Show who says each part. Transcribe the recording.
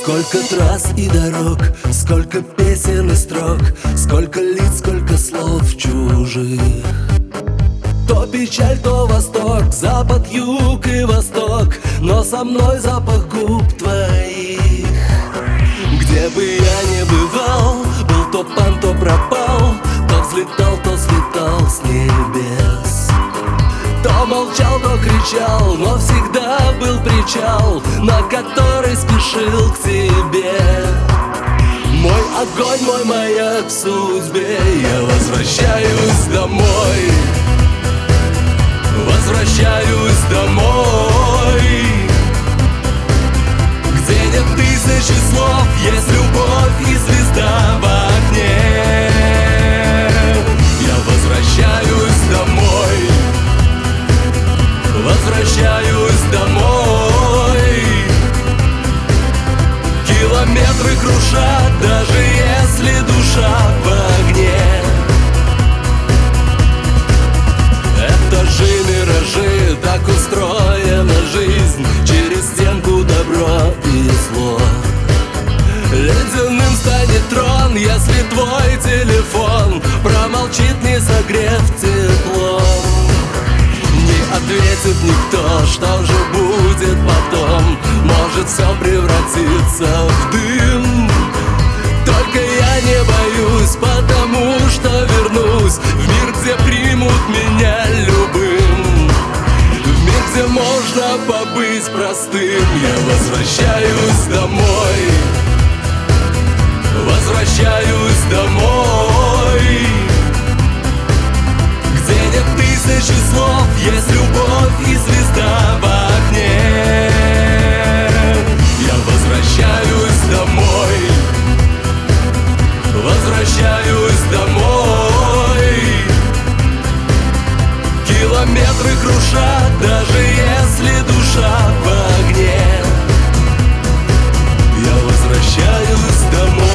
Speaker 1: Сколько трасс и дорог, сколько песен и строк, сколько лиц, сколько слов чужих. То печаль, то восторг, запад, юг и восток, но со мной запах губ твоих. Где бы я ни бывал, был то пан, то пропал, то взлетал, то слетал с небес. То молчал, то кричал, но всегда был причал, на который спешил к тебе. Мой огонь, мой маяк в судьбе, я возвращаюсь домой. Возвращаюсь домой, где нет тысячи слов, есть любовь и звезда в окне. Я возвращаюсь домой. Возвращаюсь домой. Километры крушат, даже если душа в огне. Это же миражи, так устроена жизнь, через стенку добро и зло. Ледяным станет трон, если твой телефон промолчит, не согрев тепло. Не ответит никто, что же будет потом, может все превратиться в дым. Только я не боюсь, потому что вернусь в мир, где примут меня любым, в мир, где можно побыть простым. Я возвращаюсь домой. Возвращаюсь домой, где нет тысячи слов, есть любовь и звезда в окне. Я возвращаюсь домой. Возвращаюсь домой. Километры крушат, даже если душа в огне. Я возвращаюсь